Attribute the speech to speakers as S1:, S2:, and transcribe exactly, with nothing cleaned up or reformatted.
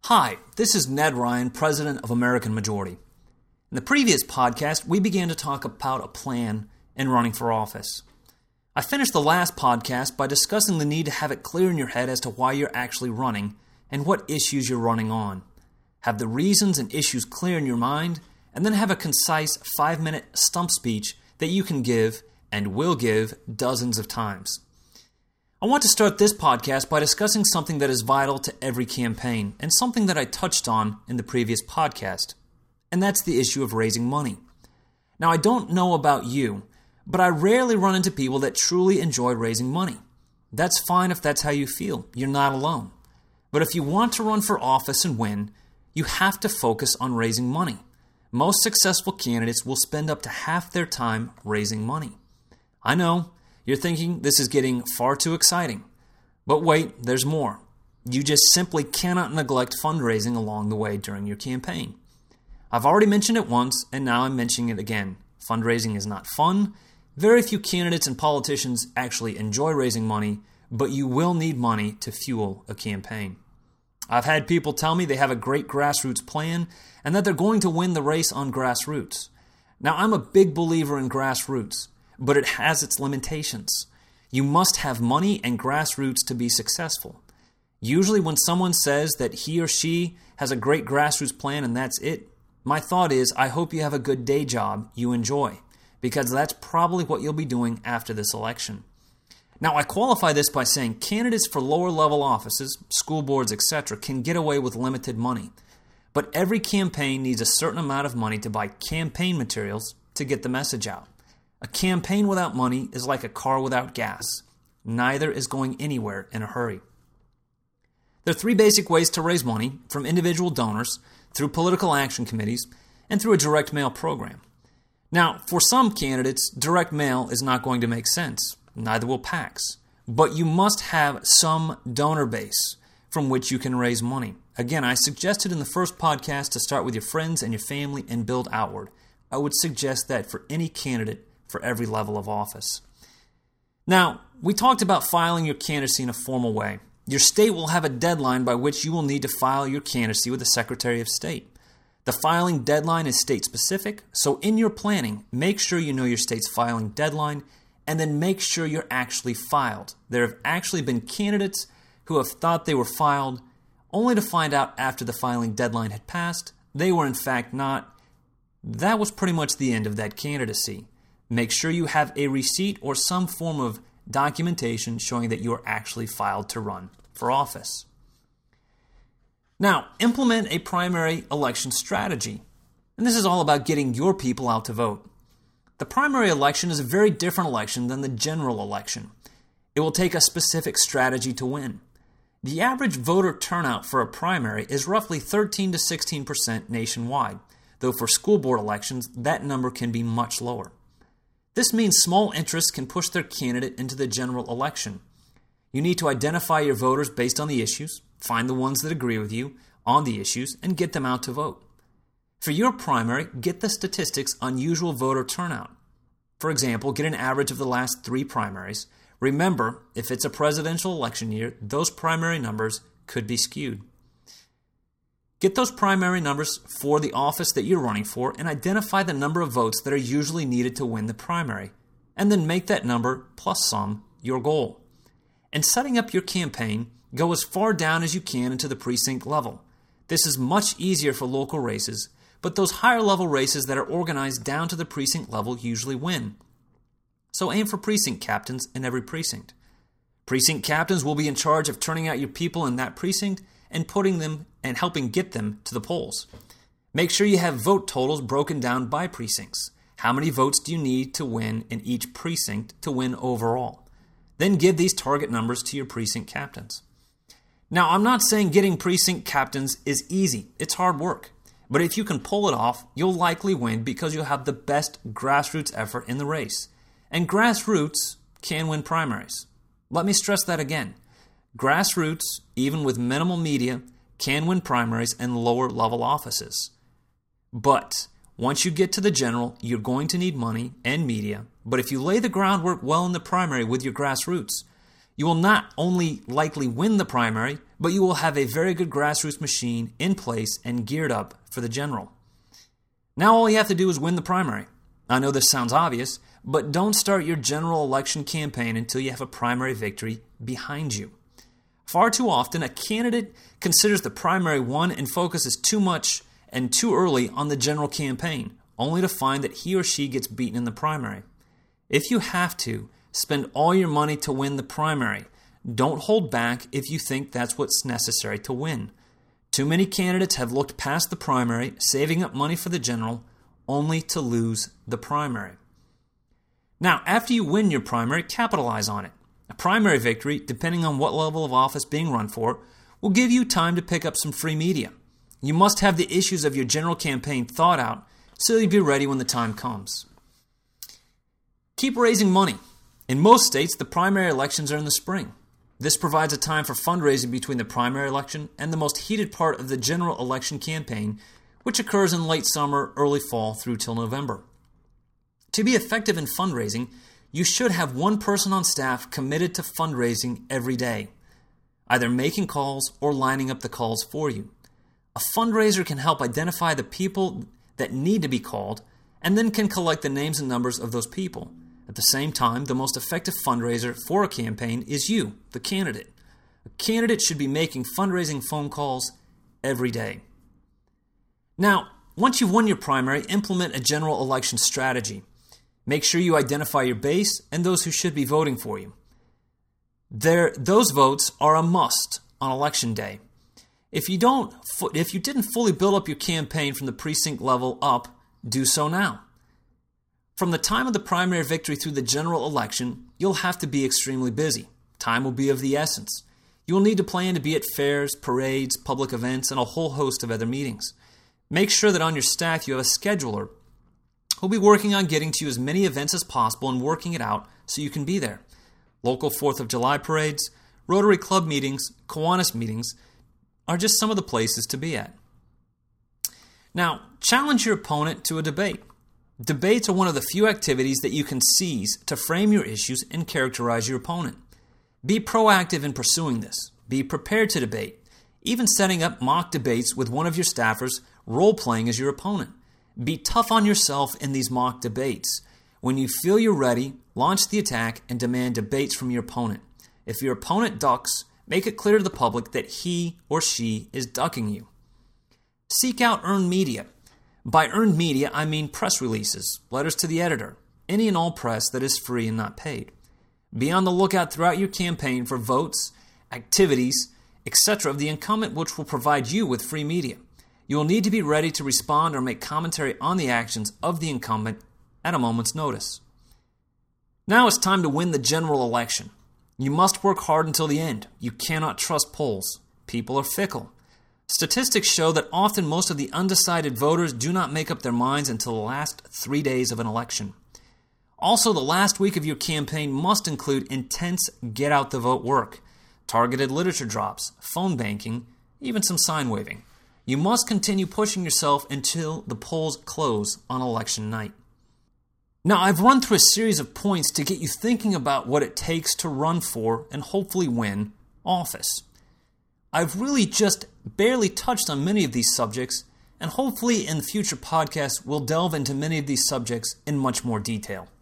S1: Hi, this is Ned Ryan, President of American Majority. In the previous podcast, we began to talk about a plan in running for office. I finished the last podcast by discussing the need to have it clear in your head as to why you're actually running and what issues you're running on. Have the reasons and issues clear in your mind, and then have a concise five-minute stump speech that you can give and will give dozens of times. I want to start this podcast by discussing something that is vital to every campaign and something that I touched on in the previous podcast, and that's the issue of raising money. Now, I don't know about you, but I rarely run into people that truly enjoy raising money. That's fine if that's how you feel. You're not alone. But if you want to run for office and win, you have to focus on raising money. Most successful candidates will spend up to half their time raising money. I know. You're thinking this is getting far too exciting. But wait, there's more. You just simply cannot neglect fundraising along the way during your campaign. I've already mentioned it once, and now I'm mentioning it again. Fundraising is not fun. Very few candidates and politicians actually enjoy raising money, but you will need money to fuel a campaign. I've had people tell me they have a great grassroots plan and that they're going to win the race on grassroots. Now, I'm a big believer in grassroots, but it has its limitations. You must have money and grassroots to be successful. Usually when someone says that he or she has a great grassroots plan and that's it, my thought is, I hope you have a good day job you enjoy, because that's probably what you'll be doing after this election. Now, I qualify this by saying candidates for lower level offices, school boards, et cetera, can get away with limited money. But every campaign needs a certain amount of money to buy campaign materials to get the message out. A campaign without money is like a car without gas. Neither is going anywhere in a hurry. There are three basic ways to raise money, from individual donors, through political action committees, and through a direct mail program. Now, for some candidates, direct mail is not going to make sense. Neither will PACs. But you must have some donor base from which you can raise money. Again, I suggested in the first podcast to start with your friends and your family and build outward. I would suggest that for any candidate for every level of office. Now, we talked about filing your candidacy in a formal way. Your state will have a deadline by which you will need to file your candidacy with the Secretary of State. The filing deadline is state-specific, so in your planning, make sure you know your state's filing deadline, and then make sure you're actually filed. There have actually been candidates who have thought they were filed, only to find out after the filing deadline had passed, they were in fact not. That was pretty much the end of that candidacy. Make sure you have a receipt or some form of documentation showing that you are actually filed to run for office. Now, implement a primary election strategy. And this is all about getting your people out to vote. The primary election is a very different election than the general election. It will take a specific strategy to win. The average voter turnout for a primary is roughly thirteen to sixteen percent nationwide, though for school board elections, that number can be much lower. This means small interests can push their candidate into the general election. You need to identify your voters based on the issues, find the ones that agree with you on the issues, and get them out to vote. For your primary, get the statistics on usual voter turnout. For example, get an average of the last three primaries. Remember, if it's a presidential election year, those primary numbers could be skewed. Get those primary numbers for the office that you're running for and identify the number of votes that are usually needed to win the primary, and then make that number plus some your goal. In setting up your campaign, go as far down as you can into the precinct level. This is much easier for local races, but those higher level races that are organized down to the precinct level usually win. So aim for precinct captains in every precinct. Precinct captains will be in charge of turning out your people in that precinct and putting them and helping get them to the polls. Make sure you have vote totals broken down by precincts. How many votes do you need to win in each precinct to win overall? Then give these target numbers to your precinct captains. Now, I'm not saying getting precinct captains is easy. It's hard work. But if you can pull it off, you'll likely win because you'll have the best grassroots effort in the race. And grassroots can win primaries. Let me stress that again. Grassroots, even with minimal media, can win primaries in lower level offices. But once you get to the general, you're going to need money and media. But if you lay the groundwork well in the primary with your grassroots, you will not only likely win the primary, but you will have a very good grassroots machine in place and geared up for the general. Now all you have to do is win the primary. I know this sounds obvious, but don't start your general election campaign until you have a primary victory behind you. Far too often, a candidate considers the primary won and focuses too much and too early on the general campaign, only to find that he or she gets beaten in the primary. If you have to, spend all your money to win the primary. Don't hold back if you think that's what's necessary to win. Too many candidates have looked past the primary, saving up money for the general, only to lose the primary. Now, after you win your primary, capitalize on it. A primary victory, depending on what level of office being run for, will give you time to pick up some free media. You must have the issues of your general campaign thought out so you'll be ready when the time comes. Keep raising money. In most states, the primary elections are in the spring. This provides a time for fundraising between the primary election and the most heated part of the general election campaign, which occurs in late summer, early fall through till November. To be effective in fundraising, you should have one person on staff committed to fundraising every day, either making calls or lining up the calls for you. A fundraiser can help identify the people that need to be called and then can collect the names and numbers of those people. At the same time, the most effective fundraiser for a campaign is you, the candidate. A candidate should be making fundraising phone calls every day. Now, once you've won your primary, implement a general election strategy. Make sure you identify your base and those who should be voting for you. There, those votes are a must on election day. If you don't, if you didn't fully build up your campaign from the precinct level up, do so now. From the time of the primary victory through the general election, you'll have to be extremely busy. Time will be of the essence. You will need to plan to be at fairs, parades, public events, and a whole host of other meetings. Make sure that on your staff you have a scheduler who'll be working on getting to you as many events as possible and working it out so you can be there. Local fourth of July parades, Rotary Club meetings, Kiwanis meetings are just some of the places to be at. Now, challenge your opponent to a debate. Debates are one of the few activities that you can seize to frame your issues and characterize your opponent. Be proactive in pursuing this. Be prepared to debate. Even setting up mock debates with one of your staffers, role-playing as your opponent. Be tough on yourself in these mock debates. When you feel you're ready, launch the attack and demand debates from your opponent. If your opponent ducks, make it clear to the public that he or she is ducking you. Seek out earned media. By earned media, I mean press releases, letters to the editor, any and all press that is free and not paid. Be on the lookout throughout your campaign for votes, activities, et cetera of the incumbent, which will provide you with free media. You will need to be ready to respond or make commentary on the actions of the incumbent at a moment's notice. Now it's time to win the general election. You must work hard until the end. You cannot trust polls. People are fickle. Statistics show that often most of the undecided voters do not make up their minds until the last three days of an election. Also, the last week of your campaign must include intense get-out-the-vote work, targeted literature drops, phone banking, even some sign waving. You must continue pushing yourself until the polls close on election night. Now, I've run through a series of points to get you thinking about what it takes to run for and hopefully win office. I've really just barely touched on many of these subjects, and hopefully in future podcasts we'll delve into many of these subjects in much more detail.